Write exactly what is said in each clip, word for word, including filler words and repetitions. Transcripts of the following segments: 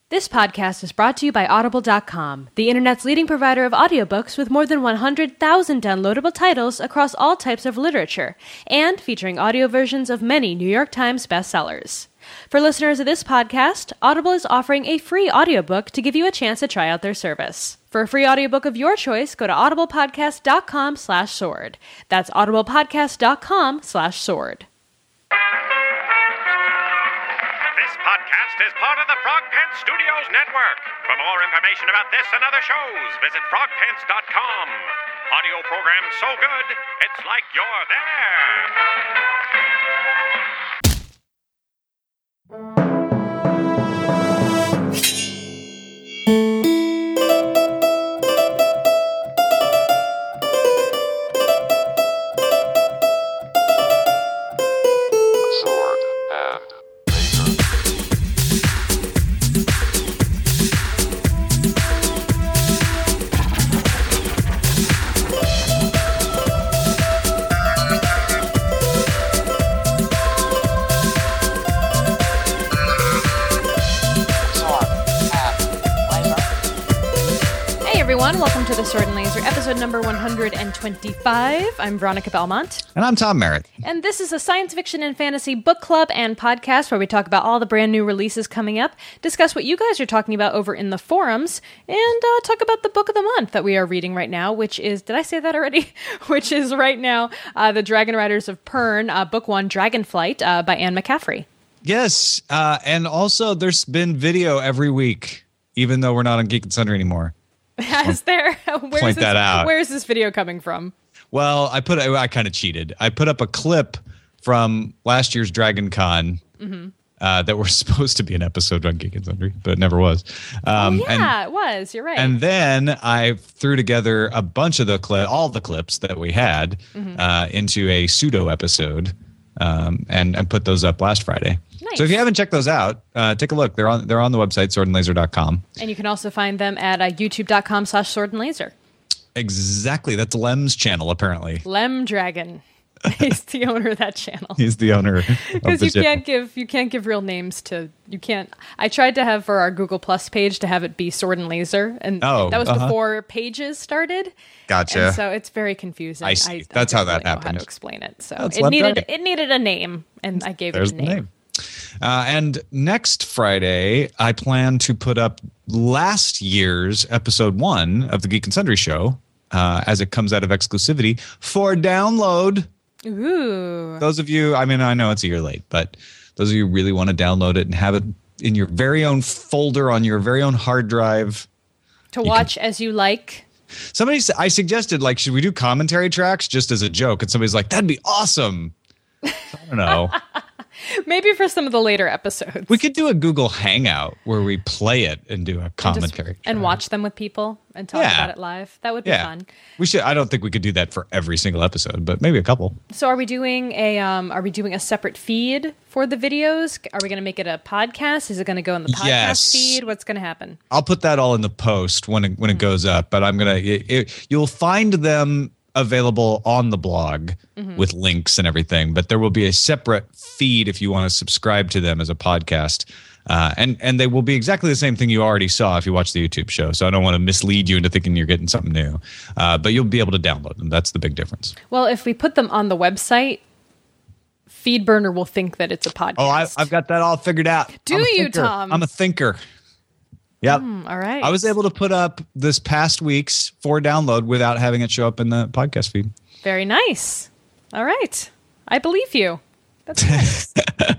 This podcast is brought to you by Audible dot com, the internet's leading provider of audiobooks with more than one hundred thousand downloadable titles across all types of literature, and featuring audio versions of many New York Times bestsellers. For listeners of this podcast, Audible is offering a free audiobook to give you a chance to try out their service. For a free audiobook of your choice, go to audiblepodcast dot com slash sword. That's audiblepodcast dot com slash sword. This podcast is part of the Frog Pants Studios Network. For more information about this and other shows, visit frog pants dot com. Audio program so good, it's like you're Welcome to the Sword and Laser, episode number one hundred twenty-five. I'm Veronica Belmont. And I'm Tom Merritt. And this is a science fiction and fantasy book club and podcast where we talk about all the brand new releases coming up, discuss what you guys are talking about over in the forums, and uh, talk about the book of the month that we are reading right now, which is, did I say that already? which is right now uh, The Dragon Riders of Pern, uh, book one, Dragonflight, uh, by Anne McCaffrey. Yes, uh, and also there's been video every week, even though we're not on Geek and Sundry anymore. Is there? Where's point this, that out. Where's this video coming from? Well, I put I, I kind of cheated. I put up a clip from last year's Dragon Con mm-hmm. uh, that was supposed to be an episode on Geek and Sundry, but it never was. Um, oh, yeah, and, it was. You're right. And then I threw together a bunch of the clip, all the clips that we had mm-hmm. uh, into a pseudo episode, um, and and put those up last Friday. Nice. So if you haven't checked those out, uh, take a look. They're on they're on the website, sword and laser dot com. And you can also find them at uh, youtube dot com slash sword and laser. Exactly. That's Lem's channel, apparently. Lem Dragon. He's the owner of that channel. He's the owner. Because you can't give you can't give real names to you can't. I tried to have for our Google Plus page to have it be Sword and Laser, and oh, that was uh-huh. before pages started. Gotcha. And so it's very confusing. I see. I, That's I how don't that really know happened. How to explain it? So That's it Lem needed Dragon. it needed a name, and I gave There's it a name. The name. Uh, and next Friday, I plan to put up last year's episode one of the Geek and Sundry show uh, as it comes out of exclusivity for download. Ooh. Those of you, I mean, I know it's a year late, but those of you who really want to download it and have it in your very own folder on your very own hard drive. To watch can, as you like. Somebody, I suggested, like, should we do commentary tracks just as a joke? And somebody's like, that'd be awesome. So, I don't know. Maybe for some of the later episodes. We could do a Google Hangout where we play it and do a commentary. And, just, and watch them with people and talk yeah. about it live. That would be yeah. fun. We should. I don't think we could do that for every single episode, but maybe a couple. So are we doing a um, are we doing a separate feed for the videos? Are we going to make it a podcast? Is it going to go in the podcast yes. feed? What's going to happen? I'll put that all in the post when it, when it goes up, but I'm going to you'll find them available on the blog mm-hmm. with links and everything, but there will be a separate feed if you want to subscribe to them as a podcast. Uh, and, and they will be exactly the same thing you already saw if you watch the YouTube show. So I don't want to mislead you into thinking you're getting something new. Uh, but you'll be able to download them. That's the big difference. Well, if we put them on the website, FeedBurner will think that it's a podcast. Oh, I, I've got that all figured out. Do you, Tom? I'm a thinker. Yep. Mm, all right. I was able to put up this past week's for download without having it show up in the podcast feed. Very nice. All right. I believe you. That's nice.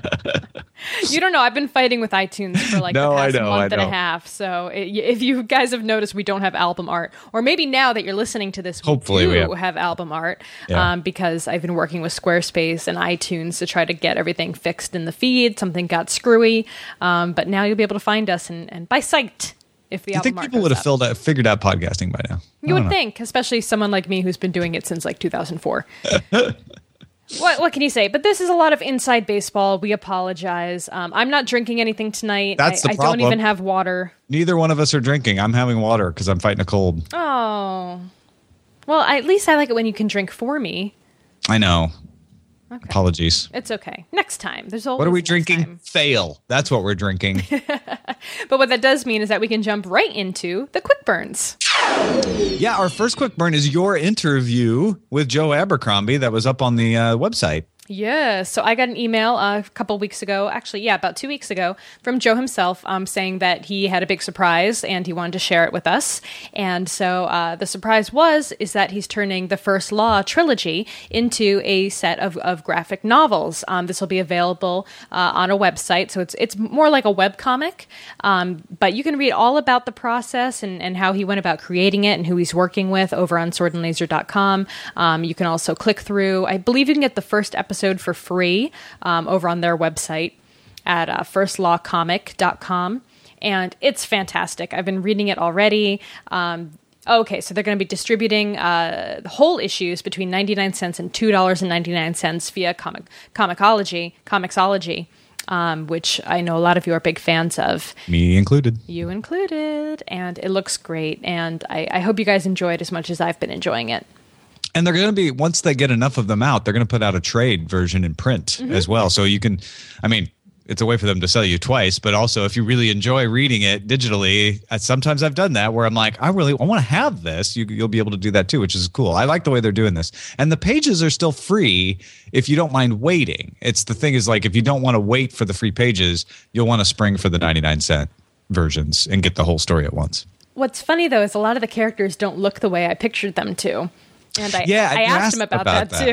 You don't know. I've been fighting with iTunes for like no, the past I know, month I know. and a half. So it, if you guys have noticed, we don't have album art. Or maybe now that you're listening to this, Hopefully we do we have. have album art Yeah. um, because I've been working with Squarespace and iTunes to try to get everything fixed in the feed. Something got screwy. Um, but now you'll be able to find us and, and by sight. If the I album think art people goes would have up. filled out, figured out podcasting by now. You would think, especially someone like me who's been doing it since like two thousand four. What what can you say? But this is a lot of inside baseball. We apologize. Um, I'm not drinking anything tonight. That's I, the I don't problem. even have water. Neither one of us are drinking. I'm having water because I'm fighting a cold. Oh. Well, I, at least I like it when you can drink for me. I know. Okay. Apologies. It's okay. Next time. There's always What are we next drinking? time. Fail. That's what we're drinking. But what that does mean is that we can jump right into the quick burns. Yeah, our first quick burn is your interview with Joe Abercrombie that was up on the uh, website. Yeah, so I got an email uh, a couple weeks ago, actually, yeah, about two weeks ago, from Joe himself um, saying that he had a big surprise and he wanted to share it with us. And so uh, the surprise was, is that he's turning the First Law trilogy into a set of, of graphic novels. Um, this will be available uh, on a website, so it's it's more like a webcomic, um, but you can read all about the process and, and how he went about creating it and who he's working with over on sword and laser dot com. Um, you can also click through, I believe you can get the first episode for free um, over on their website at uh, first law comic dot com, and it's fantastic. I've been reading it already. Um, okay, so they're going to be distributing uh, the whole issues between ninety-nine cents and two dollars and ninety-nine cents via comic Comixology, Comixology, um, which I know a lot of you are big fans of. Me included. You included, and it looks great, and I, I hope you guys enjoy it as much as I've been enjoying it. And they're going to be, once they get enough of them out, they're going to put out a trade version in print mm-hmm. as well. So you can, I mean, it's a way for them to sell you twice, but also if you really enjoy reading it digitally, uh, sometimes I've done that where I'm like, I really, I want to have this. You, you'll be able to do that too, which is cool. I like the way they're doing this. And the pages are still free if you don't mind waiting. It's the thing is like, if you don't want to wait for the free pages, you'll want to spring for the ninety-nine cent versions and get the whole story at once. What's funny though, is a lot of the characters don't look the way I pictured them to. And I, yeah, I asked, asked him about, about that,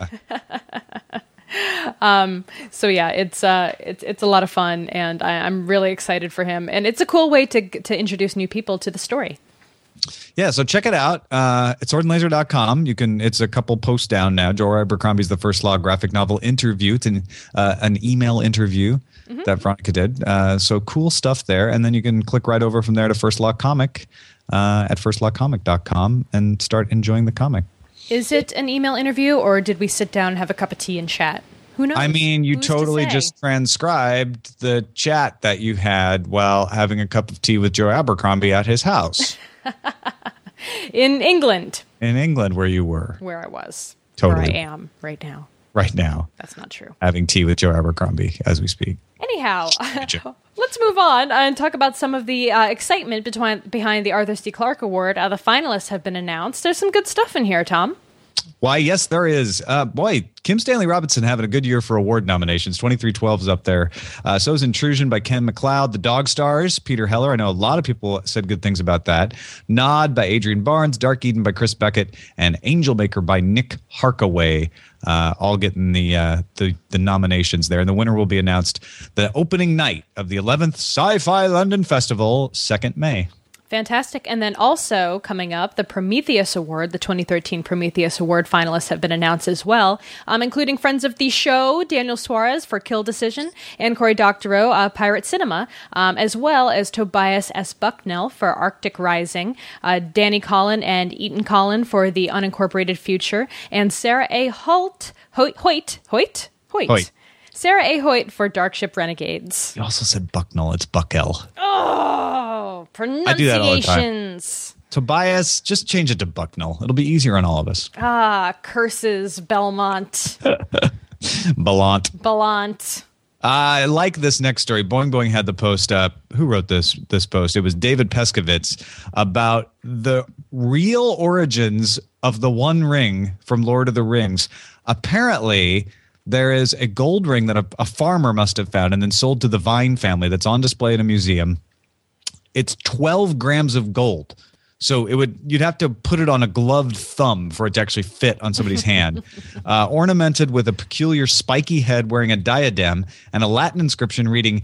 that too. Yeah. um, so yeah, it's uh, it's it's a lot of fun, and I, I'm really excited for him. And it's a cool way to to introduce new people to the story. Yeah, so check it out. Uh, it's sword and laser dot com. You can. It's a couple posts down now. Joe Abercrombie's The First Law graphic novel interview. It's an, uh, an email interview mm-hmm. that Veronica did. Uh, so cool stuff there. And then you can click right over from there to First Law Comic uh, at first law comic dot com and start enjoying the comic. Is it an email interview, or did we sit down and have a cup of tea and chat? Who knows? I mean, you Who's totally to just transcribed the chat that you had while having a cup of tea with Joe Abercrombie at his house. In England. In England, where you were. Where I was. Totally. Where I am right now. Right now. That's not true. Having tea with Joe Abercrombie as we speak. Anyhow, let's move on and talk about some of the uh, excitement between, behind the Arthur C. Clarke Award. Uh, the finalists have been announced. There's some good stuff in here, Tom. Why, yes, there is. Uh, boy, Kim Stanley Robinson having a good year for award nominations. twenty-three twelve is up there. Uh, so is Intrusion by Ken MacLeod. The Dog Stars, Peter Heller. I know a lot of people said good things about that. Nod by Adrian Barnes. Dark Eden by Chris Beckett. And Angel Maker by Nick Harkaway. Uh, all getting the, uh, the the nominations there. And the winner will be announced the opening night of the eleventh Sci-Fi London Festival, second of May. Fantastic. And then also coming up, the Prometheus Award, the twenty thirteen Prometheus Award finalists have been announced as well, um, including friends of the show, Daniel Suarez for Kill Decision, and Cory Doctorow, uh, Pirate Cinema, um, as well as Tobias S. Bucknell for Arctic Rising, uh, Danny Collin and Eaton Collin for The Unincorporated Future, and Sarah A. Holt, Hoyt, Hoyt, Hoyt, Hoyt. Hoyt. Sarah A. Hoyt for Darkship Renegades. You also said Bucknell. It's Buckell. Oh, pronunciations. I do that all the time. Tobias, just change it to Bucknell. It'll be easier on all of us. Ah, curses, Belmont. Belmont. Belmont. I like this next story. Boing Boing had the post up. Who wrote this this post? It was David Peskovitz about the real origins of the One Ring from Lord of the Rings. Apparently, there is a gold ring that a, a farmer must have found and then sold to the Vine family that's on display in a museum. It's twelve grams of gold. So it would you'd have to put it on a gloved thumb for it to actually fit on somebody's hand. Uh, ornamented with a peculiar spiky head wearing a diadem and a Latin inscription reading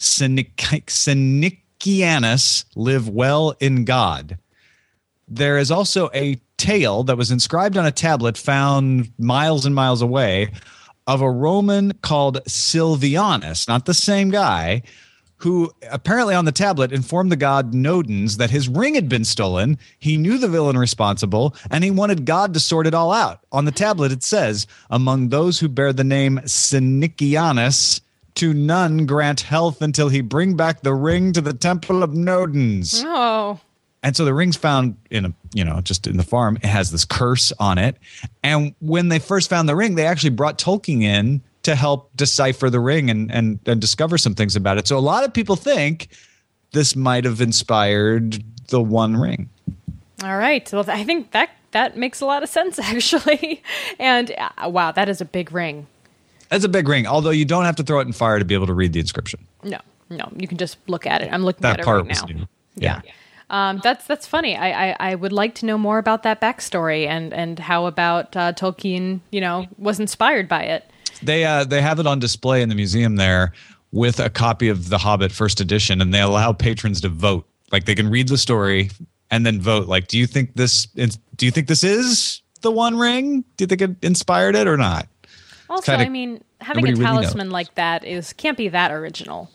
Senicianus, live well in God. There is also a tale that was inscribed on a tablet found miles and miles away of a Roman called Silvianus, not the same guy, who apparently on the tablet informed the god Nodens that his ring had been stolen. He knew the villain responsible, and he wanted God to sort it all out. On the tablet, it says, among those who bear the name Senicianus, to none grant health until he bring back the ring to the temple of Nodens. Oh. And so the ring's found in a, you know, just in the farm. It has this curse on it. And when they first found the ring, they actually brought Tolkien in to help decipher the ring and, and, and discover some things about it. So a lot of people think this might have inspired the One Ring. All right. Well, I think that that makes a lot of sense, actually. And uh, wow, that is a big ring. That's a big ring, although you don't have to throw it in fire to be able to read the inscription. No, no, you can just look at it. I'm looking That at it part right was now. new. Yeah. yeah. Um, that's that's funny. I, I, I would like to know more about that backstory and, and how about uh, Tolkien, you know, was inspired by it. They uh, they have it on display in the museum there with a copy of The Hobbit first edition, and they allow patrons to vote. Like they can read the story and then vote. Like, do you think this? Do you think this is the One Ring? Do you think it inspired it or not? Also, kinda, I mean, having a talisman really like that is can't be that original.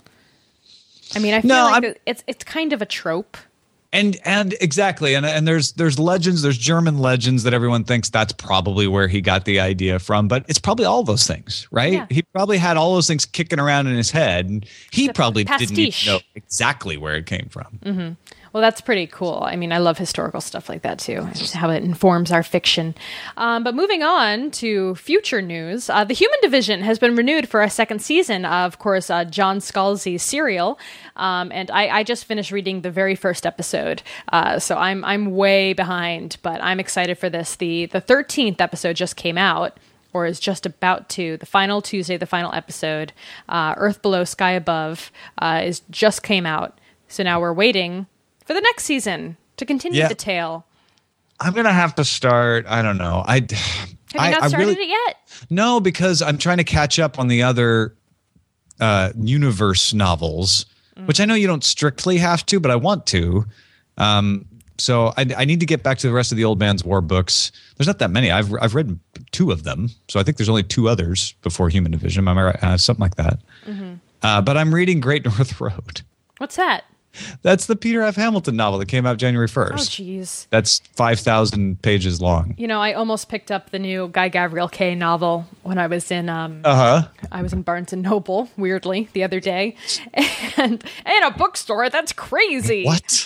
I mean, I feel no, like I'm, it's it's kind of a trope. And and exactly, and and there's there's legends, there's German legends that everyone thinks that's probably where he got the idea from, but it's probably all those things, right? Yeah. He probably had all those things kicking around in his head, and he it's probably didn't even know exactly where it came from. Mm-hmm. Well, that's pretty cool. I mean, I love historical stuff like that too, how it informs our fiction. Um, but moving on to future news, uh, The Human Division has been renewed for a second season of, of course, uh, John Scalzi's serial. Um, and I, I just finished reading the very first episode, uh, so I'm I'm way behind, but I'm excited for this. The the thirteenth episode just came out, or is just about to. The final Tuesday, the final episode, uh, Earth Below, Sky Above, uh, is just came out. So now we're waiting for the next season to continue yeah. the tale. I'm gonna have to start. I don't know. I have you I, not I started really, it yet? No, because I'm trying to catch up on the other uh, universe novels, mm. which I know you don't strictly have to, but I want to. Um, so I, I need to get back to the rest of the Old Man's War books. There's not that many. I've I've read two of them, so I think there's only two others before Human Division. Am I right? Uh, something like that. Mm-hmm. Uh, but I'm reading Great North Road. What's that? That's the Peter F. Hamilton novel that came out January Oh, first. jeez. That's five thousand pages long. You know, I almost picked up the new Guy Gavriel Kay novel when I was in um uh-huh. I was in Barnes and Noble, weirdly, the other day. And in a bookstore, that's crazy. What?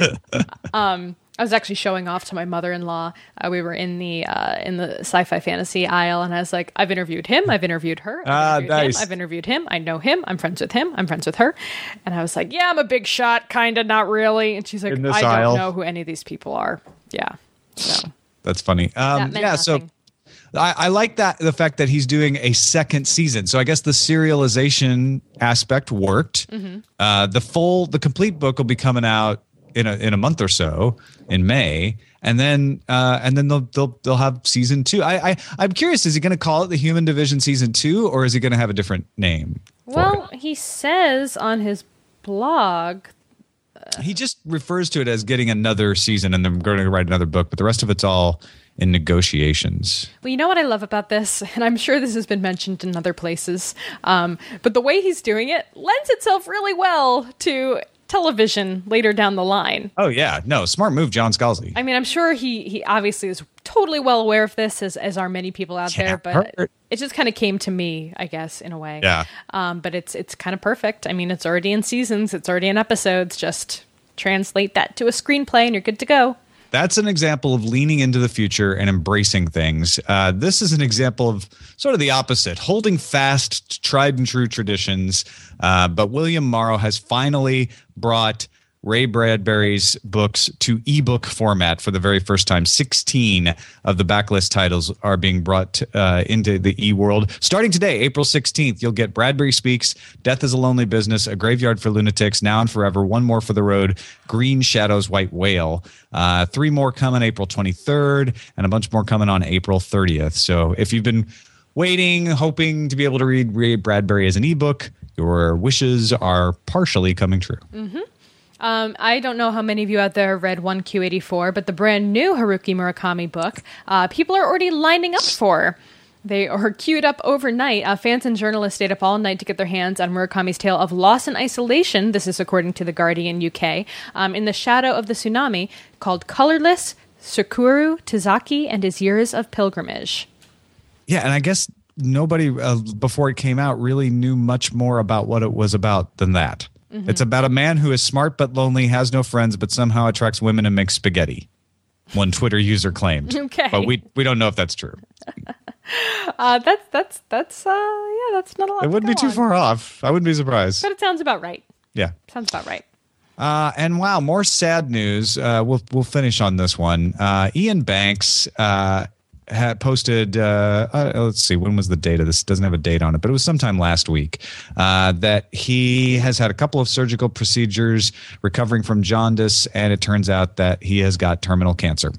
um I was actually showing off to my mother-in-law. Uh, we were in the uh, in the sci-fi fantasy aisle, and I was like, "I've interviewed him. I've interviewed her. I've ah, interviewed nice. him, I've interviewed him. I know him. I'm friends with him. I'm friends with her." And I was like, "Yeah, I'm a big shot, kind of, not really." And she's like, "I aisle. don't know who any of these people are." Yeah, so that's funny. Um, that yeah, nothing. so I, I like that the fact that he's doing a second season. So I guess the serialization aspect worked. Mm-hmm. Uh, the full, the complete book will be coming out in a in a month or so in May. And then, uh, and then they'll they'll they'll have season two. I, I I'm curious: is he going to call it the Human Division season two, or is he going to have a different name? Well, he says on his blog, uh, he just refers to it as getting another season, and then going to write another book. But the rest of it's all in negotiations. Well, you know what I love about this, and I'm sure this has been mentioned in other places, um, but the way he's doing it lends itself really well to television later down the line. Oh yeah, no, smart move, John Scalzi. I mean, I'm sure he he obviously is totally well aware of this, as as are many people out Can't there. But hurt. it just kind of came to me, I guess, in a way. Yeah. Um, but it's it's kind of perfect. I mean, it's already in seasons, it's already in episodes. Just translate that to a screenplay, and you're good to go. That's an example of leaning into the future and embracing things. Uh, this is an example of sort of the opposite, holding fast to tried and true traditions. Uh, but William Morrow has finally brought Ray Bradbury's books to ebook format for the very first time. sixteen of the backlist titles are being brought uh, into the e-world. Starting today, April sixteenth, you'll get Bradbury Speaks, Death is a Lonely Business, A Graveyard for Lunatics, Now and Forever, One More for the Road, Green Shadows, White Whale. Uh, three more coming April twenty-third, and a bunch more coming on April thirtieth. So if you've been waiting, hoping to be able to read Ray Bradbury as an ebook, your wishes are partially coming true. Mm-hmm. Um, I don't know how many of you out there have read one Q eighty-four, but the brand new Haruki Murakami book, uh, people are already lining up for. They are queued up overnight. Uh, fans and journalists stayed up all night to get their hands on Murakami's tale of loss and isolation. This is according to The Guardian U K. Um, in the shadow of the tsunami, called Colorless, Sakura Tazaki and His Years of Pilgrimage. Yeah, and I guess nobody uh, before it came out really knew much more about what it was about than that. Mm-hmm. It's about a man who is smart but lonely, has no friends, but somehow attracts women and makes spaghetti. One Twitter user claimed. Okay. But we we don't know if that's true. uh, that's, that's, that's, uh, yeah, that's not a lot It wouldn't be too on. far off. I wouldn't be surprised. But it sounds about right. Yeah. Sounds about right. Uh, and wow, more sad news. Uh, we'll we'll finish on this one. Uh, Ian Banks uh, had posted. Uh, uh, let's see, when was the date of this? It doesn't have a date on it, but it was sometime last week. Uh, that he has had a couple of surgical procedures, recovering from jaundice, and it turns out that he has got terminal cancer,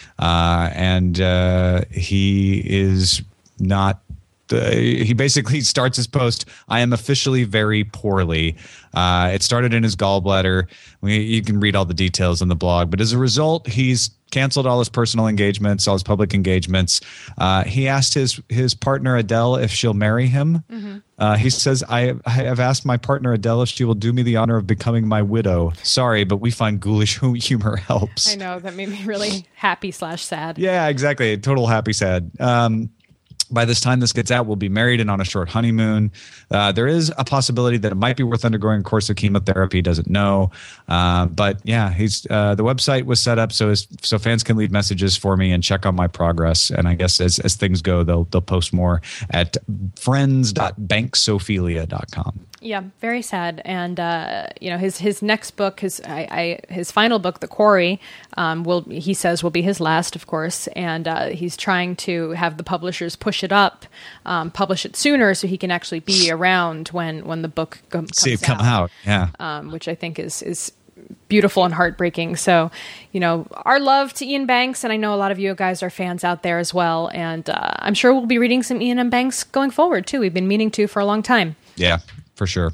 uh, and uh, he is not. Uh, he basically starts his post, I am officially very poorly. Uh, it started in his gallbladder. We, you can read all the details on the blog. But as a result, he's canceled all his personal engagements, all his public engagements. Uh, he asked his his partner, Adele, if she'll marry him. Mm-hmm. Uh, he says, I, I have asked my partner, Adele, if she will do me the honor of becoming my widow. Sorry, but we find ghoulish humor helps. I know. That made me really happy slash sad. Yeah, exactly. Total happy sad. Um By this time this gets out, we'll be married and on a short honeymoon. Uh, there is a possibility that it might be worth undergoing a course of chemotherapy. He doesn't know. Uh, but yeah, he's uh, the website was set up so as, so fans can leave messages for me and check on my progress. And I guess as, as things go, they'll they'll post more at friends dot banksophelia dot com. Yeah, very sad. And uh, you know, his his next book, his I, I his final book, The Quarry, um, will he says will be his last, of course. And uh, he's trying to have the publishers push it up, um, publish it sooner, so he can actually be around when when the book com- comes See it come out. out, yeah. Um, which I think is is beautiful and heartbreaking. So, you know, our love to Ian Banks, and I know a lot of you guys are fans out there as well. And uh, I'm sure we'll be reading some Ian M. Banks going forward too. We've been meaning to for a long time. Yeah. For sure.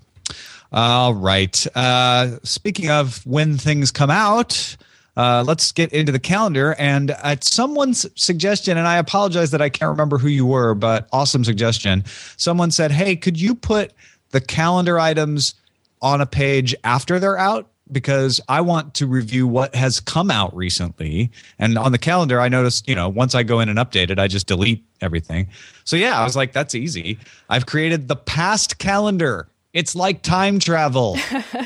All right. Uh, speaking of when things come out, uh, let's get into the calendar. And at someone's suggestion, and I apologize that I can't remember who you were, but awesome suggestion. Someone said, hey, could you put the calendar items on a page after they're out? Because I want to review what has come out recently. And on the calendar, I noticed, you know, once I go in and update it, I just delete everything. So yeah, I was like, that's easy. I've created the past calendar. It's like time travel.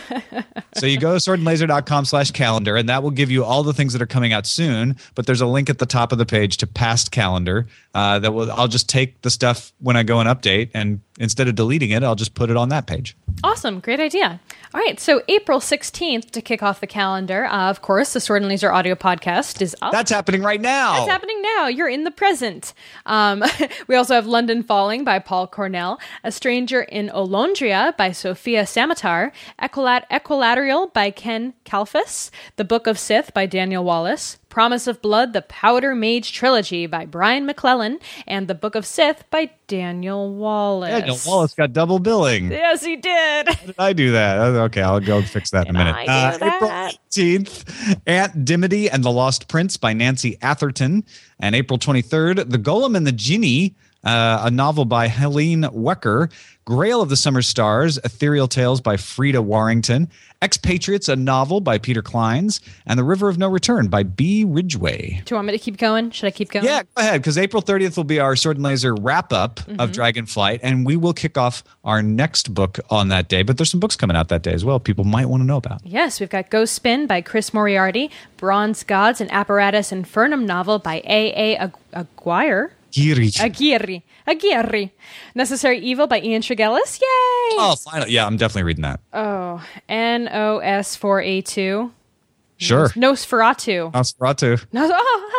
So you go to sword and laser dot com slash calendar, and that will give you all the things that are coming out soon. But there's a link at the top of the page to past calendar uh, that will. I'll just take the stuff when I go and update, and instead of deleting it, I'll just put it on that page. Awesome. Great idea. All right. So April sixteenth, to kick off the calendar, uh, of course, the Sword and Laser audio podcast is up. That's happening right now. That's happening now. You're in the present. Um, we also have London Falling by Paul Cornell, A Stranger in Olondria by Sophia Samatar, Equilat- Equilateral by Ken Kalfas, The Book of Sith by Daniel Wallace, Promise of Blood, The Powder Mage Trilogy by Brian McClellan, and The Book of Sith by Daniel Wallace. Daniel Wallace got double billing. Yes, he did. How did I do that? Okay, I'll go fix that in a minute. I do Uh, that? April eighteenth, Aunt Dimity and the Lost Prince by Nancy Atherton. And April twenty-third, The Golem and the Genie, uh, a novel by Helene Wecker. Grail of the Summer Stars, Ethereal Tales by Frida Warrington. Expatriates, a novel by Peter Clines. And The River of No Return by B. Ridgway. Do you want me to keep going? Should I keep going? Yeah, go ahead, because April thirtieth will be our Sword and Laser wrap-up mm-hmm. of Dragonflight, and we will kick off our next book on that day. But there's some books coming out that day as well people might want to know about. Yes, we've got Ghost Spin by Chris Moriarty, Bronze Gods, an Apparatus Infernum novel by A A. Aguirre. Aguirre. Aguirre. Aguirre. Necessary Evil by Ian Tregellis. Yay! Oh, finally. Yeah, I'm definitely reading that. Oh, N O S four A two. Sure. Nosferatu. Nosferatu. Nos-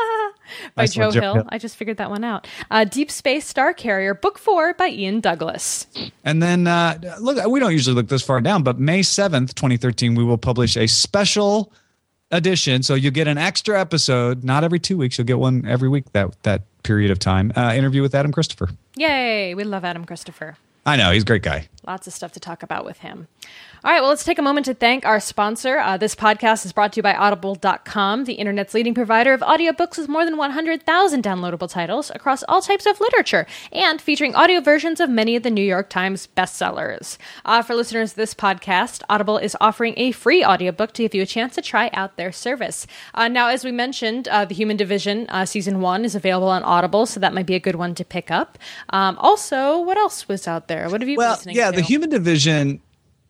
by Nice Joe one, Joe Hill. Hill. I just figured that one out. Uh, Deep Space Star Carrier, Book four by Ian Douglas. And then, uh, look, we don't usually look this far down, but May seventh, twenty thirteen, we will publish a special edition. So you'll get an extra episode, not every two weeks. You'll get one every week that, that period of time. Uh, interview with Adam Christopher. Yay! We love Adam Christopher. I know. He's a great guy. Lots of stuff to talk about with him. All right, well, let's take a moment to thank our sponsor. Uh, this podcast is brought to you by Audible dot com, the internet's leading provider of audiobooks with more than one hundred thousand downloadable titles across all types of literature and featuring audio versions of many of the New York Times bestsellers. Uh, for listeners of this podcast, Audible is offering a free audiobook to give you a chance to try out their service. Uh, now, as we mentioned, uh, The Human Division uh, Season one is available on Audible, so that might be a good one to pick up. Um, also, what else was out there? What have you been Well, listening yeah, to? The Human Division,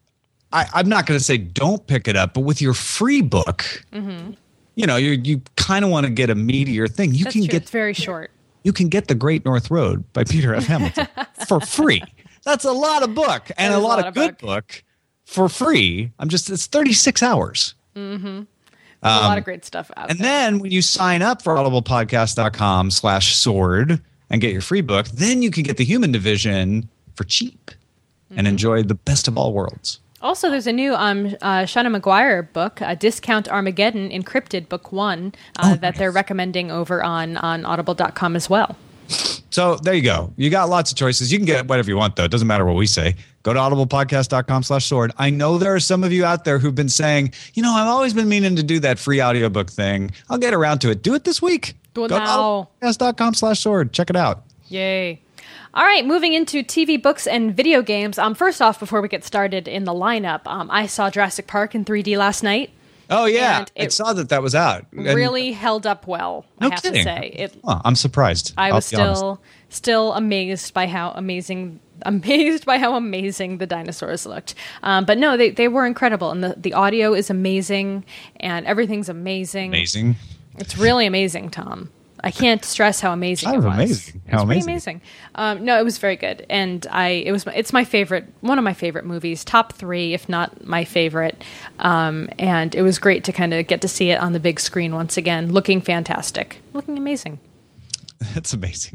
I, I'm not going to say don't pick it up, but with your free book, mm-hmm. you know, you you kind of want to get a meatier thing. You That's can true. get It's very short. You can get The Great North Road by Peter F. Hamilton for free. That's a lot of book and a lot, a lot of good book. book for free. I'm just it's thirty-six hours. Mm-hmm. There's um, a lot of great stuff out and there. then when you sign up for audiblepodcast.com slash sword and get your free book, then you can get the Human Division for cheap mm-hmm. and enjoy the best of all worlds. Also, there's a new um, uh, Shauna Maguire book, uh, Discount Armageddon Encrypted, Book One, uh, oh, that nice. they're recommending over on, on audible dot com as well. So there you go. You got lots of choices. You can get whatever you want, though. It doesn't matter what we say. Go to audiblepodcast.com slash sword. I know there are some of you out there who've been saying, you know, I've always been meaning to do that free audiobook thing. I'll get around to it. Do it this week. Do it Go now. to audiblepodcast.com slash sword. Check it out. Yay. All right, moving into T V, books, and video games. Um, first off, before we get started in the lineup, um, I saw Jurassic Park in three D last night. Oh, yeah. I it saw that that was out. And really held up well, no I have kidding. to say. It, oh, I'm surprised. I I'll was be honest. still still amazed by how amazing amazed by how amazing the dinosaurs looked. Um, but no, they, they were incredible. And the, the audio is amazing, and everything's amazing. Amazing. It's really amazing, Tom. I can't stress how amazing That it was was. amazing. It How was pretty amazing. amazing. Um, no, it was very good, and I it was it's my favorite, one of my favorite movies, top three, if not my favorite. Um, and it was great to kind of get to see it on the big screen once again, looking fantastic, looking amazing. That's amazing.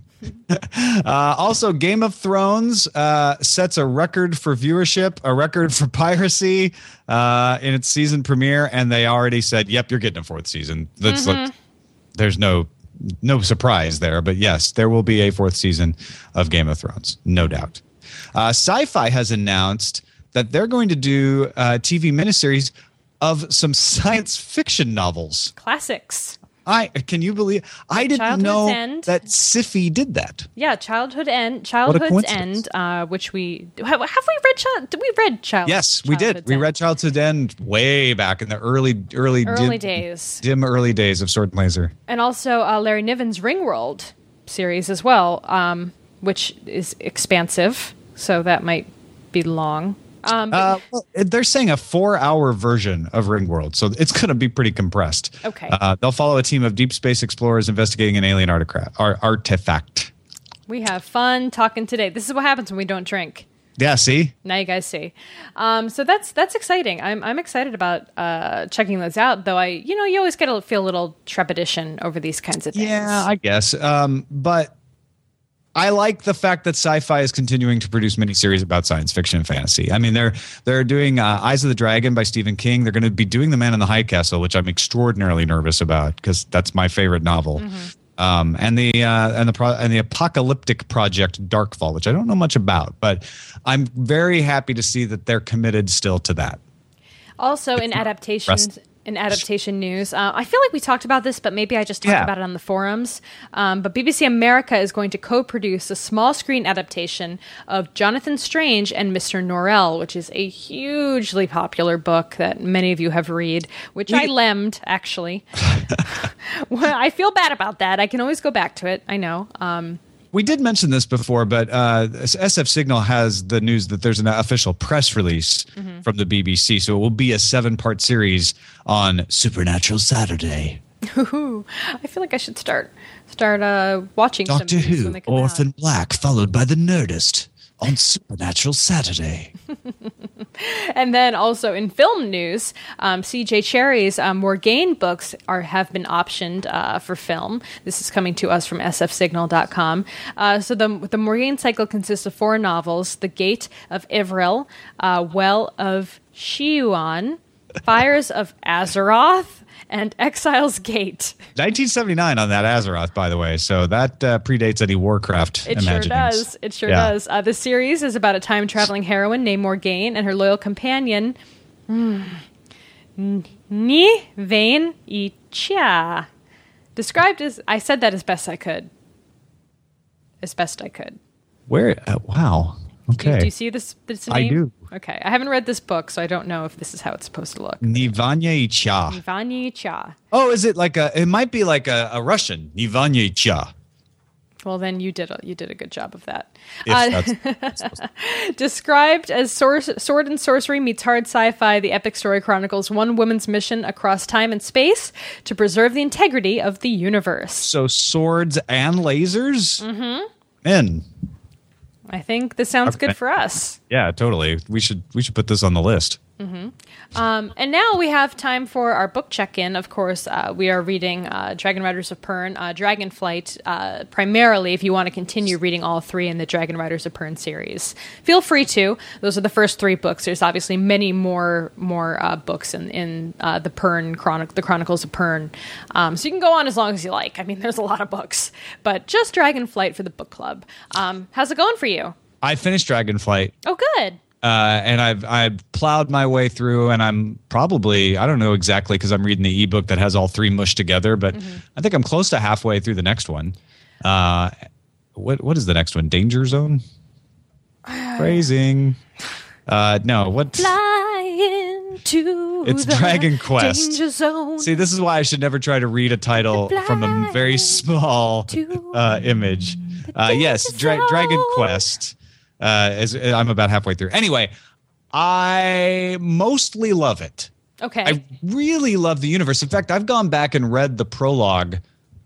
uh, also, Game of Thrones uh, sets a record for viewership, a record for piracy uh, in its season premiere, and they already said, "Yep, you're getting a fourth season." That's Mm-hmm. like, there's no no surprise there, but yes, there will be a fourth season of Game of Thrones, no doubt. Uh, Sci-Fi has announced that they're going to do a T V miniseries of some science fiction novels. Classics. I can you believe I didn't Childhood's know End. that Sci-Fi did that. Yeah, Childhood End, Childhood's coincidence. End, uh, which we have, have we read. Child, we read Child. Yes, we did. Childhood's We End. read Childhood's End way back in the early, early, Early dim, days. dim early days of Sword and Laser. And also uh, Larry Niven's Ringworld series as well, um, which is expansive, so that might be long. Um, but- Uh, well, they're saying a four-hour version of Ringworld, so it's going to be pretty compressed. Okay. Uh, they'll follow a team of deep space explorers investigating an alien articra- ar- artifact. we have fun talking today. This is what happens when we don't drink. Yeah, see? Now you guys see. Um, so that's that's exciting. I'm I'm excited about uh, checking those out. Though I, you know, you always get to feel a little trepidation over these kinds of things. Yeah, I guess. Um, but I like the fact that Sci-Fi is continuing to produce miniseries about science fiction and fantasy. I mean, they're they're doing uh, Eyes of the Dragon by Stephen King. They're going to be doing The Man in the High Castle, which I'm extraordinarily nervous about because that's my favorite novel. Mm-hmm. Um, and the uh, and the pro- and the apocalyptic project Darkfall, which I don't know much about, but I'm very happy to see that they're committed still to that. Also, in adaptations, in adaptation news, uh, I feel like we talked about this, but maybe I just talked Yeah. about it on the forums. Um, but B B C America is going to co-produce a small screen adaptation of Jonathan Strange and Mister Norrell, which is a hugely popular book that many of you have read, which I lemmed, actually. Well, I feel bad about that. I can always go back to it. I know. Um, We did mention this before, but uh, S F Signal has the news that there's an official press release mm-hmm. from the B B C. So it will be a seven-part series on Supernatural Saturday. Ooh, I feel like I should start start uh, watching some Doctor of these Who, when they come Orphan out. Black, followed by The Nerdist on Supernatural Saturday. And then also in film news, um, C J Cherry's um, Morgaine books are have been optioned uh, for film. This is coming to us from S F signal dot com. Uh, so the the Morgaine cycle consists of four novels: The Gate of Ivrill, uh, Well of Shiuan, Fires of Azeroth, and Exile's Gate. nineteen seventy-nine on that Azeroth, by the way. So that uh, predates any Warcraft It sure imaginings. does. It sure Yeah. does. Uh, the series is about a time-traveling heroine named Morgaine and her loyal companion, mm, Ni Vain Icha. Described as... I said that as best I could. As best I could. Where? Uh, wow. Do, you, Okay. do you see this, this I name? do. Okay. I haven't read this book, so I don't know if this is how it's supposed to look. Nivanya Cha. Ivany Cha. Oh, is it like a? It might be like a, a Russian Nivanya Cha. Well, then you did a, you did a good job of that. If Uh, that's, that's described as sor- sword and sorcery meets hard sci-fi, the epic story chronicles one woman's mission across time and space to preserve the integrity of the universe. so swords and lasers. Mm-hmm. Men. I think this sounds Okay. good for us. Yeah, totally. We should we should put this on the list. Um, and now we have time for our book check-in. Of course, uh, we are reading uh, Dragon Riders of Pern, uh, Dragonflight, uh, primarily if you want to continue reading all three in the Dragon Riders of Pern series. Feel free to. Those are the first three books. There's obviously many more more uh, books in, in uh, the Pern, chronic- the Chronicles of Pern. Um, so you can go on as long as you like. I mean, there's a lot of books. But just Dragonflight for the book club. Um, how's it going for you? I finished Dragonflight. Oh, good. Uh, and I've I've plowed my way through, and I'm probably I don't know exactly because I'm reading the ebook that has all three mushed together, but mm-hmm. I think I'm close to halfway through the next one. Uh, what what is the next one? Danger Zone? Phrasing. Uh, no, what? Fly into It's the Dragon Quest. Danger Zone. See, this is why I should never try to read a title from a very small uh, image. Uh, yes, Dra- Dragon Quest. Uh, as I'm about halfway through. Anyway, I mostly love it. Okay. I really love the universe. In fact, I've gone back and read the prologue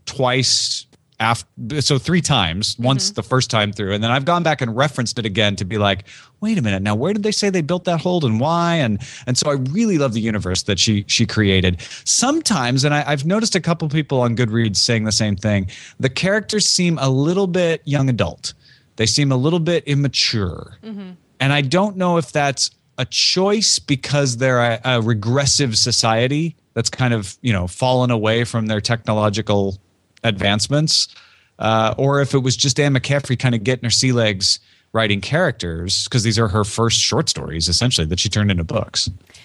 twice after, so three times. Mm-hmm. Once the first time through, and then I've gone back and referenced it again to be like, wait a minute, now where did they say they built that hold and why? And and so I really love the universe that she she created. Sometimes, and I, I've noticed a couple people on Goodreads saying the same thing, the characters seem a little bit young adult. They seem a little bit immature. Mm-hmm. And I don't know if that's a choice because they're a, a regressive society that's kind of, you know, fallen away from their technological advancements, uh, or if it was just Anne McCaffrey kind of getting her sea legs writing characters, because these are her first short stories, essentially, that she turned into books.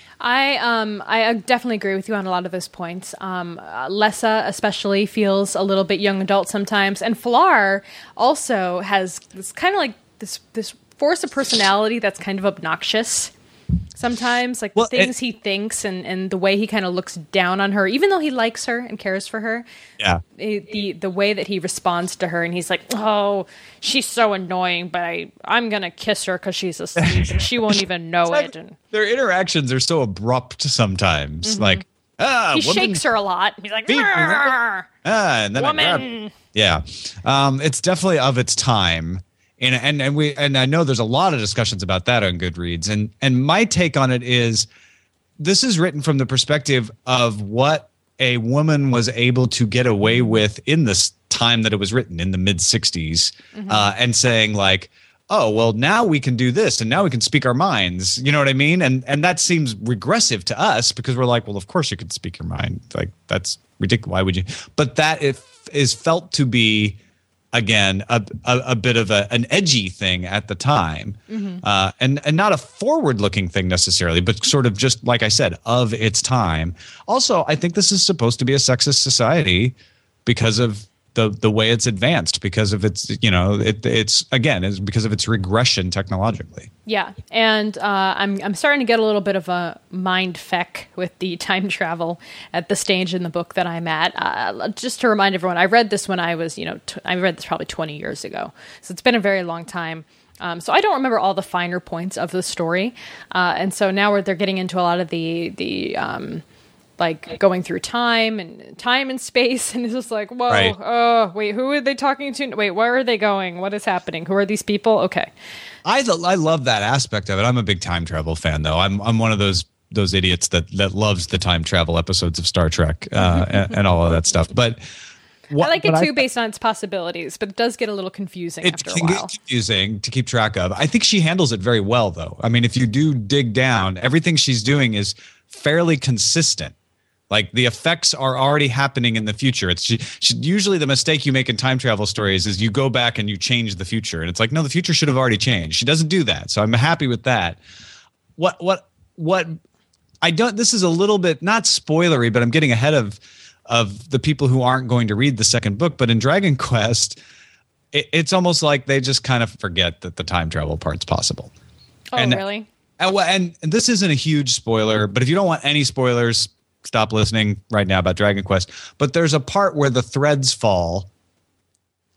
I um I definitely agree with you on a lot of those points. Um, uh, Lessa especially feels a little bit young adult sometimes, and Flar also has this kind of like this this force of personality that's kind of obnoxious. Sometimes, like well, the things it, he thinks and, and the way he kind of looks down on her, even though he likes her and cares for her. Yeah. It, the the way that he responds to her, and he's like, "Oh, she's so annoying, but I I'm gonna kiss her because she's asleep and she won't even know like, it." And their interactions are so abrupt sometimes. Mm-hmm. Like, ah, he woman, shakes her a lot. He's like, beat, ah, and then woman. I grab, yeah, um, it's definitely of its time. And, and and we and I know there's a lot of discussions about that on Goodreads, and and my take on it is this is written from the perspective of what a woman was able to get away with in this time that it was written in the mid sixties, mm-hmm. uh, and saying like, oh well, now we can do this, and now we can speak our minds. You know what I mean? And and that seems regressive to us because we're like, well, of course you could speak your mind. Like that's ridiculous. Why would you? But that if is felt to be. Again, a, a, a bit of a, an edgy thing at the time, mm-hmm. uh, and and not a forward-looking thing necessarily, but sort of just like I said, of its time. Also, I think this is supposed to be a sexist society because of the the way it's advanced, because of its you know it, it's again is because of its regression technologically. Yeah, and uh, I'm I'm starting to get a little bit of a mind feck with the time travel at the stage in the book that I'm at. Uh, just to remind everyone, I read this when I was you know t- I read this probably twenty years ago, so it's been a very long time. Um, so I don't remember all the finer points of the story, uh, and so now where they're getting into a lot of the the. Um, like going through time and time and space, and it's just like, whoa, right. oh, wait, who are they talking to? Wait, where are they going? What is happening? Who are these people? Okay. I I love that aspect of it. I'm a big time travel fan, though. I'm I'm one of those those idiots that that loves the time travel episodes of Star Trek uh, and, and all of that stuff. But what, I like it too, I, based on its possibilities, but it does get a little confusing it after a can while. Get confusing to keep track of. I think she handles it very well, though. I mean, if you do dig down, everything she's doing is fairly consistent. Like the effects are already happening in the future. It's she, she, usually the mistake you make in time travel stories is you go back and you change the future, and it's like, no, the future should have already changed. She doesn't do that, so I'm happy with that. What what what I don't. This is a little bit not spoilery, but I'm getting ahead of of the people who aren't going to read the second book. But in Dragon Quest, it, it's almost like they just kind of forget that the time travel part's possible. Oh, and, really? And, and, and this isn't a huge spoiler, but if you don't want any spoilers, stop listening right now about Dragon Quest. But there's a part where the threads fall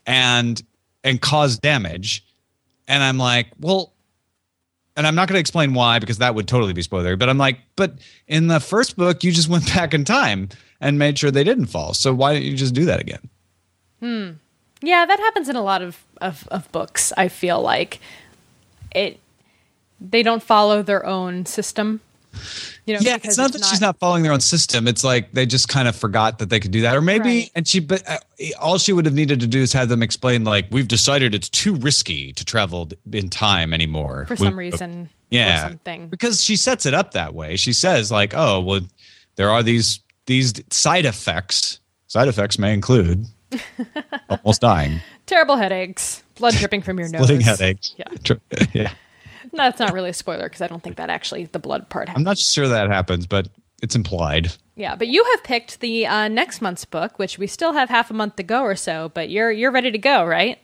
and and cause damage. And I'm like, well, and I'm not going to explain why because that would totally be spoilery. But I'm like, but in the first book, you just went back in time and made sure they didn't fall. So why don't you just do that again? Hmm. Yeah, that happens in a lot of, of, of books. I feel like it. They don't follow their own system. You know, yeah, it's not it's that not, she's not following their own system. It's like they just kind of forgot that they could do that, or maybe. Right. And she, but uh, all she would have needed to do is have them explain, like, we've decided it's too risky to travel in time anymore for some we, reason. Yeah, or something. Because she sets it up that way. She says, like, oh, well, there are these these side effects. Side effects may include almost dying, terrible headaches, blood dripping from your nose, splitting headaches. Yeah, yeah. No, that's not really a spoiler because I don't think that actually the blood part happens. I'm not sure that happens, but it's implied. Yeah, but you have picked the uh, next month's book, which we still have half a month to go or so, but you're you're ready to go, right?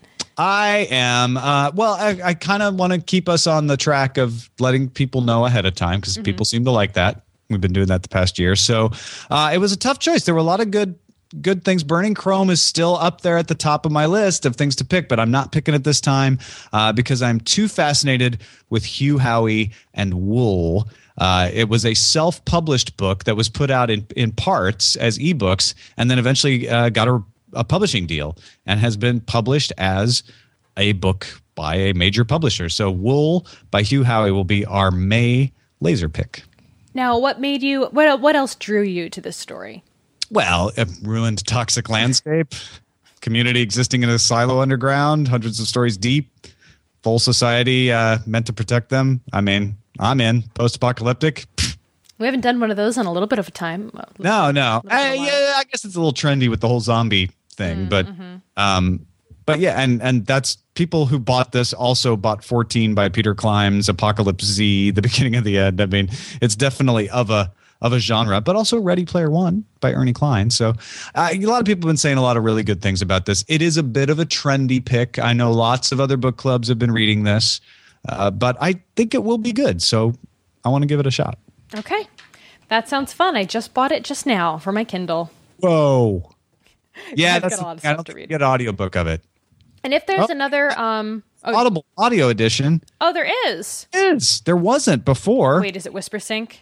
I am. Uh, well, I, I kind of want to keep us on the track of letting people know ahead of time because mm-hmm. people seem to like that. We've been doing that the past year. So uh, it was a tough choice. There were a lot of good good things. Burning Chrome is still up there at the top of my list of things to pick, but I'm not picking it this time uh, because I'm too fascinated with Hugh Howey and Wool. Uh, it was a self-published book that was put out in, in parts as ebooks and then eventually uh, got a, a publishing deal and has been published as a book by a major publisher. So Wool by Hugh Howey will be our May laser pick. Now, what made you, what, what else drew you to this story? Well, a ruined, toxic landscape, community existing in a silo underground, hundreds of stories deep, full society uh, meant to protect them. I mean, I'm in. Post-apocalyptic. We haven't done one of those in a little bit of a time. No, no. I, yeah, I guess it's a little trendy with the whole zombie thing, mm, but mm-hmm. um, but yeah, and and that's people who bought this also bought fourteen by Peter Klime's Apocalypse Z, the beginning of the end. I mean, it's definitely of a of a genre, but also Ready Player One by Ernie Klein. So uh, a lot of people have been saying a lot of really good things about this. It is a bit of a trendy pick. I know lots of other book clubs have been reading this, uh, but I think it will be good. So I want to give it a shot. Okay. That sounds fun. I just bought it just now for my Kindle. Whoa. Yeah, that's got a lot of I don't to read. Get an audiobook of it. And if there's oh, another um oh, Audible audio edition. Oh, there is. Is. There wasn't before. Wait, is it Whisper Sync?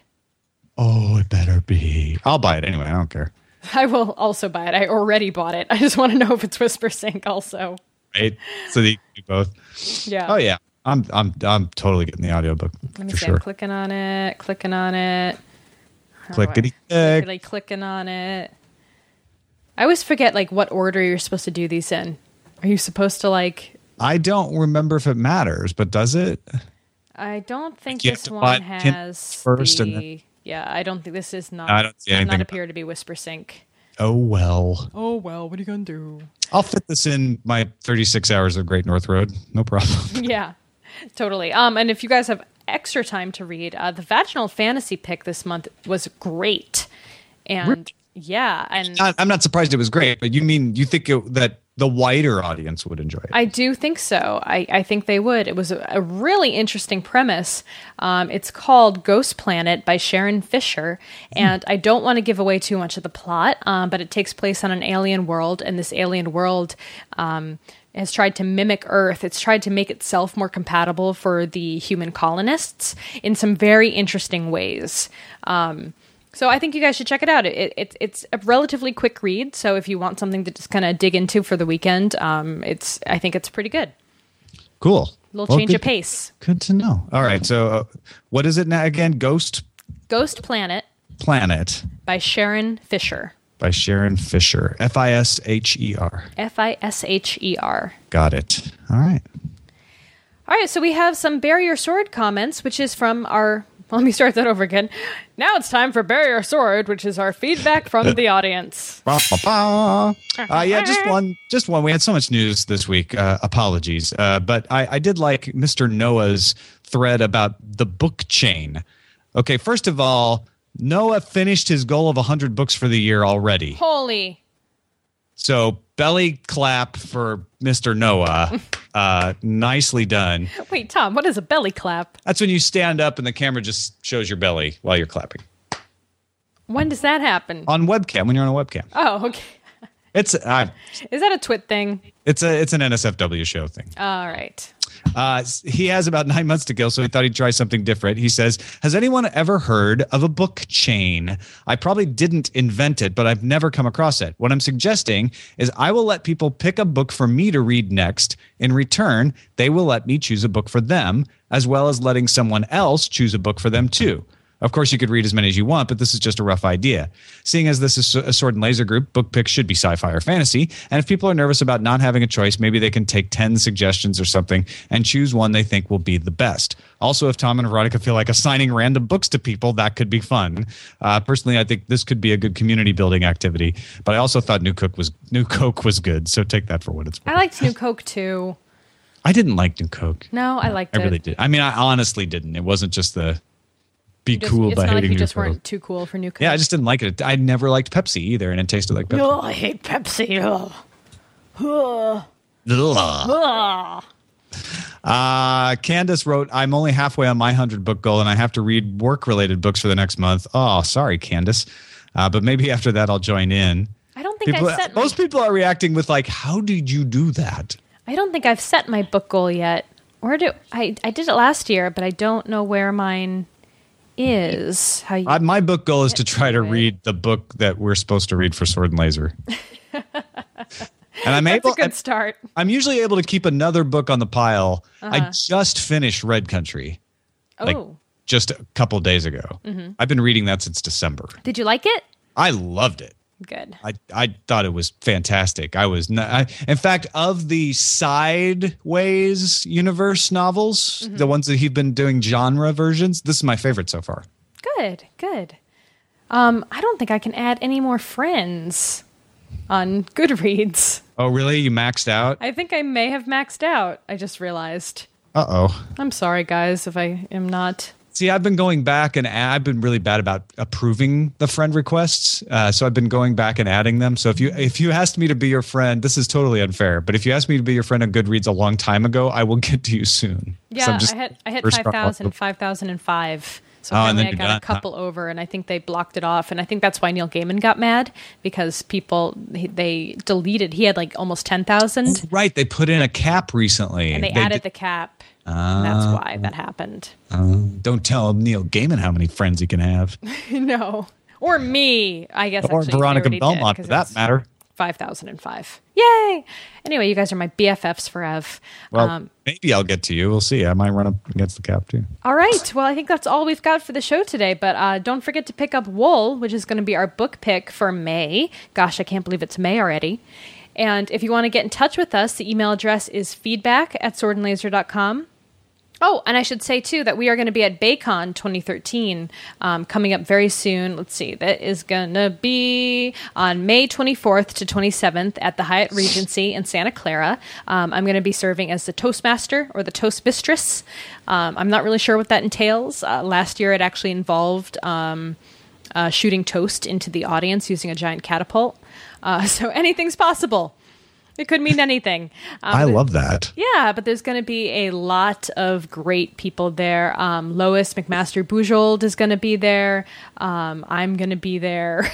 Oh, it better be. I'll buy it anyway. I don't care. I will also buy it. I already bought it. I just want to know if it's Whisper Sync also. Right. So you can do both. Yeah. Oh yeah. I'm I'm I'm totally getting the audiobook. Let me for see. Sure. I'm clicking on it. Clicking on it. Clickety click. Clickety clicking on it. I always forget like what order you're supposed to do these in. Are you supposed to like? I don't remember if it matters, but does it? I don't think you this one has first the, and then... Yeah, I don't think this is not. I don't see anything. Does not appear to be Whisper Sync. Oh well. Oh well. What are you gonna do? I'll fit this in my thirty-six hours of Great North Road. No problem. Yeah, totally. Um, and if you guys have extra time to read, uh, the Vaginal Fantasy pick this month was great, and really? yeah, and not, I'm not surprised it was great. But you mean you think it, that the wider audience would enjoy it? I do think so. I, I think they would. It was a, a really interesting premise. Um, it's called Ghost Planet by Sharon Fisher. And I don't want to give away too much of the plot, um, but it takes place on an alien world. And this alien world um, has tried to mimic Earth. It's tried to make itself more compatible for the human colonists in some very interesting ways. Um So I think you guys should check it out. It, it, it's a relatively quick read, so if you want something to just kind of dig into for the weekend, um, it's I think it's pretty good. Cool. A little well, change good, of pace. Good to know. All right, so uh, what is it now again? Ghost? Ghost Planet. Planet. By Sharon Fisher. By Sharon Fisher. F I S H E R. F I S H E R. Got it. All right. All right, so we have some Bare Your Sword comments, which is from our... Let me start that over again. Now it's time for Bare Your Sword, which is our feedback from the audience. Ba, ba, ba. Uh, yeah, just one. Just one. We had so much news this week. Uh, apologies. Uh, but I, I did like Mister Noah's thread about the book chain. Okay, first of all, Noah finished his goal of one hundred books for the year already. Holy. So belly clap for Mister Noah. Uh, nicely done. Wait, Tom, what is a belly clap? That's when you stand up and the camera just shows your belly while you're clapping. When does that happen? On webcam, when you're on a webcam. Oh, okay. It's uh, Is that a twit thing? it's a it's an N S F W show thing. All right. Uh, he has about nine months to kill, so he thought he'd try something different. He says, has anyone ever heard of a book chain? I probably didn't invent it, but I've never come across it. What I'm suggesting is I will let people pick a book for me to read next. In return, they will let me choose a book for them, as well as letting someone else choose a book for them too. Of course, you could read as many as you want, but this is just a rough idea. Seeing as this is a sword and laser group, book picks should be sci-fi or fantasy. And if people are nervous about not having a choice, maybe they can take ten suggestions or something and choose one they think will be the best. Also, if Tom and Veronica feel like assigning random books to people, that could be fun. Uh, personally, I think this could be a good community building activity. But I also thought New Coke was New Coke was good, so take that for what it's worth. I liked New Coke too. I didn't like New Coke. No, I liked I it. really did. I mean, I honestly didn't. It wasn't just the be Just- cool it's by not like hating you New just Coke. weren't too cool for New Coke. Yeah, I just didn't like it. I never liked Pepsi either, and it tasted like Pepsi. Oh, I hate Pepsi. Oh. Oh. Ugh. Oh. Uh, Candace wrote, I'm only halfway on my one hundred book goal, and I have to read work-related books for the next month. Oh, sorry, Candace. Uh, but maybe after that, I'll join in. I don't think People, I set my, most people are reacting with, like, how did you do that? I don't think I've set my book goal yet. Or do I? I did it last year, but I don't know where mine is. How you? Uh, my book goal is to try to Anyway. read the book that we're supposed to read for Sword and Laser. And I'm That's able. a good start. I'm usually able to keep another book on the pile. I Uh-huh. just finished Red Country, like Oh, just a couple days ago. Mm-hmm. I've been reading that since December. did you like it? I loved it. Good. I, I thought it was fantastic. I was not, I, in fact, of the Sideways universe novels, Mm-hmm. the ones that he's been doing genre versions, this is my favorite so far. Good. Good. Um, I don't think I can add any more friends on Goodreads. Oh, really? You maxed out? I think I may have maxed out. I just realized. Uh oh. I'm sorry, guys, if I am not. See, I've been going back and add, I've been really bad about approving the friend requests. Uh, so I've been going back and adding them. So if you if you asked me to be your friend, this is totally unfair. But if you asked me to be your friend on Goodreads a long time ago, I will get to you soon. Yeah, So I'm just I hit I hit first five start- thousand, five thousand five. So Oh, and apparently then I you're got done, a couple over, and I think they blocked it off. And I think that's why Neil Gaiman got mad, because people, he- they deleted, he had like almost ten thousand, Right, they put in a cap recently. and they, added did- the cap. and that's Ah. why that happened. Don't tell Neil Gaiman how many friends he can have, No. Or me, I guess. or actually, he Veronica already did, Belmont, for 'cause that it's matter. five thousand five. Yay! Anyway, you guys are my B F Fs forever. Well, Um, maybe I'll get to you. We'll see. I might run up against the cap too. All right. Well, I think that's all we've got for the show today. But uh, don't forget to pick up Wool, which is going to be our book pick for May. Gosh, I can't believe it's May already. And if you want to get in touch with us, the email address is feedback at sword and laser dot com. Oh, and I should say, too, that we are going to be at BayCon twenty thirteen um, coming up very soon. Let's see. That is going to be on May twenty-fourth to twenty-seventh at the Hyatt Regency in Santa Clara. Um, I'm going to be serving as the Toastmaster or the Toast Mistress. Um, I'm not really sure what that entails. Uh, last year, it actually involved um, uh, shooting toast into the audience using a giant catapult. Uh, so anything's possible. It could mean anything. Um, I love that. yeah, but there's going to be a lot of great people there. Um, Lois McMaster Bujold is going to be there. Um, I'm going to be there.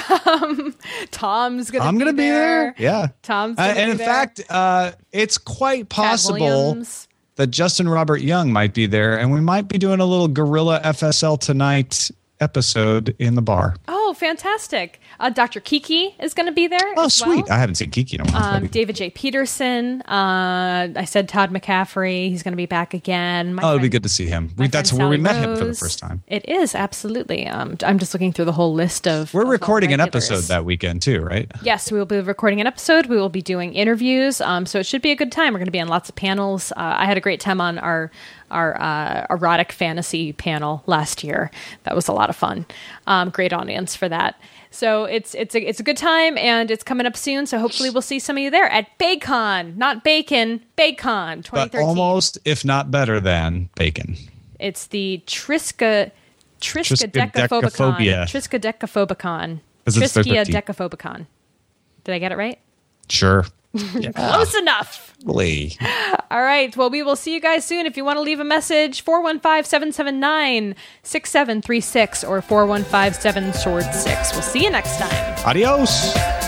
um, Tom's going to I'm be going to be there. Yeah. Tom's Uh, going to and be in there. fact, uh, it's quite Cat possible Williams. that Justin Robert Young might be there, and we might be doing a little Guerrilla F S L Tonight episode in the bar. Oh, fantastic. Uh, Doctor Kiki is going to be there. Oh, as sweet. well. I haven't seen Kiki in a while. Um, David J. Peterson. Uh, I said Todd McCaffrey. He's going to be back again. My oh, it'd be friend- good to see him. my We, that's friend where we Sally met him for the Rose. first time. It is, absolutely. Um, I'm just looking through the whole list of. We're of all recording an regulars. episode that weekend too, right? Yes, we will be recording an episode. We will be doing interviews. Um, so it should be a good time. We're going to be on lots of panels. Uh, I had a great time on our our uh, erotic fantasy panel last year. That was a lot of fun. Um, great audience for that. So it's it's a it's a good time, and it's coming up soon. So hopefully we'll see some of you there at BayCon, not Bacon, BayCon twenty But thirteen. almost, if not better than bacon. It's the Triska Triskaidekaphobia. Triskaidekaphobicon. Triskaidekaphobicon. 'Cause it's their Triskia thirteen. Decaphobicon. Did I get it right? Sure. Close enough. Really. All right. Well, we will see you guys soon. If you want to leave a message, four one five, seven seven nine, six seven three six or four one five seven sword six. We'll see you next time. Adios.